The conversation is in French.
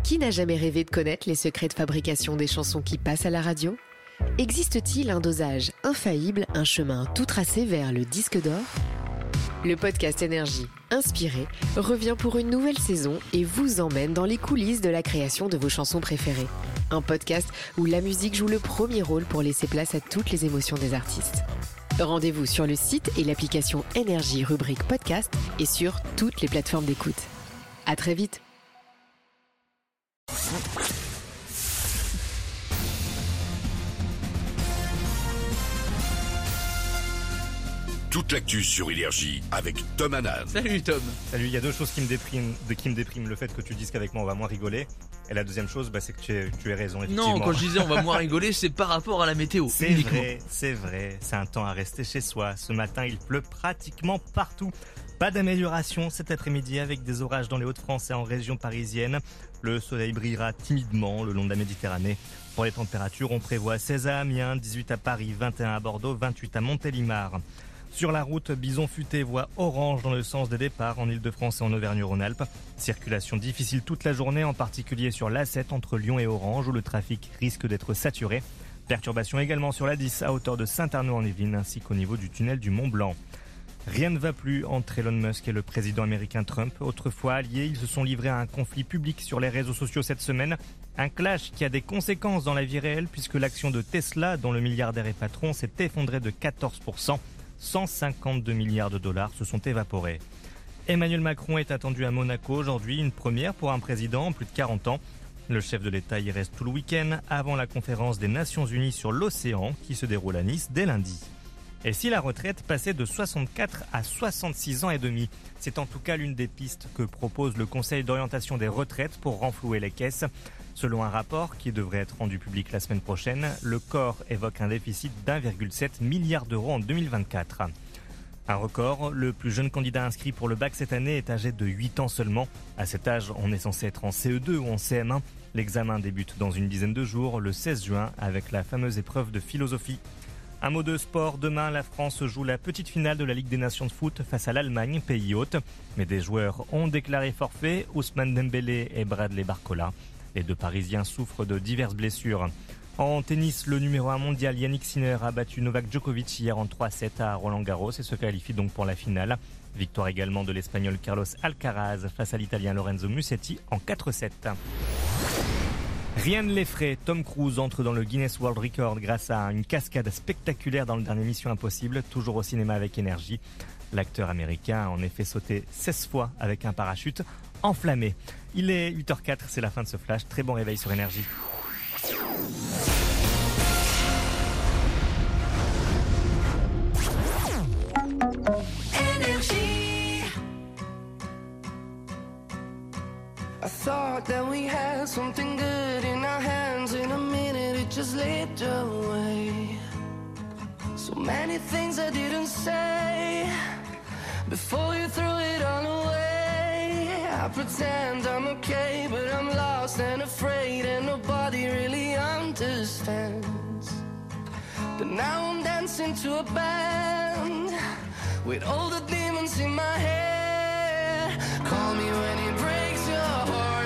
Qui n'a jamais rêvé de connaître les secrets de fabrication des chansons qui passent à la radio ? Existe-t-il un dosage infaillible, un chemin tout tracé vers le disque d'or ? Le podcast Énergie, inspiré, revient pour une nouvelle saison et vous emmène dans les coulisses de la création de vos chansons préférées. Un podcast où la musique joue le premier rôle pour laisser place à toutes les émotions des artistes. Rendez-vous sur le site et l'application Énergie rubrique podcast et sur toutes les plateformes d'écoute. À très vite. Toute l'actu sur Énergie avec Tom Hanan. Salut Tom. Salut, il y a deux choses qui me dépriment. Le fait que tu dises qu'avec moi on va moins rigoler. Et la deuxième chose, c'est que tu as raison, effectivement. Non, quand je disais on va moins rigoler, c'est par rapport à la météo. C'est vrai. C'est un temps à rester chez soi. Ce matin, il pleut pratiquement partout. Pas d'amélioration cet après-midi avec des orages dans les Hauts-de-France et en région parisienne. Le soleil brillera timidement le long de la Méditerranée. Pour les températures, on prévoit 16 à Amiens, 18 à Paris, 21 à Bordeaux, 28 à Montélimar. Sur la route, Bison Futé voie orange dans le sens des départs en Ile-de-France et en Auvergne-Rhône-Alpes. Circulation difficile toute la journée, en particulier sur l'A7 entre Lyon et Orange où le trafic risque d'être saturé. Perturbations également sur l'A10 à hauteur de Saint-Arnaud en Yvelines ainsi qu'au niveau du tunnel du Mont-Blanc. Rien ne va plus entre Elon Musk et le président américain Trump. Autrefois alliés, ils se sont livrés à un conflit public sur les réseaux sociaux cette semaine. Un clash qui a des conséquences dans la vie réelle puisque l'action de Tesla, dont le milliardaire est patron, s'est effondrée de 14%. 152 milliards de dollars se sont évaporés. Emmanuel Macron est attendu à Monaco aujourd'hui, une première pour un président en plus de 40 ans. Le chef de l'État y reste tout le week-end avant la conférence des Nations Unies sur l'océan qui se déroule à Nice dès lundi. Et si la retraite passait de 64 à 66 ans et demi, c'est en tout cas l'une des pistes que propose le Conseil d'orientation des retraites pour renflouer les caisses. Selon un rapport qui devrait être rendu public la semaine prochaine, le corps évoque un déficit d'1,7 milliard d'euros en 2024. Un record, le plus jeune candidat inscrit pour le bac cette année est âgé de 8 ans seulement. À cet âge, on est censé être en CE2 ou en CM1. L'examen débute dans une dizaine de jours, le 16 juin, avec la fameuse épreuve de philosophie. Un mot de sport, demain la France joue la petite finale de la Ligue des Nations de foot face à l'Allemagne, pays hôte. Mais des joueurs ont déclaré forfait, Ousmane Dembélé et Bradley Barcola. Les deux Parisiens souffrent de diverses blessures. En tennis, le numéro 1 mondial Yannick Sinner a battu Novak Djokovic hier en 3-7 à Roland-Garros et se qualifie donc pour la finale. Victoire également de l'Espagnol Carlos Alcaraz face à l'Italien Lorenzo Musetti en 4-7. Rien ne l'effraie, Tom Cruise entre dans le Guinness World Record grâce à une cascade spectaculaire dans le dernier Mission Impossible, toujours au cinéma avec Énergie. L'acteur américain a en effet sauté 16 fois avec un parachute enflammé. Il est 8h04, c'est la fin de ce flash. Très bon réveil sur Énergie. I thought that we had something good in our hands. In a minute it just slipped away. So many things I didn't say before you threw it all away. I pretend I'm okay, but I'm lost and afraid, and nobody really understands. But now I'm dancing to a band with all the demons in my head. Call me when it breaks your heart.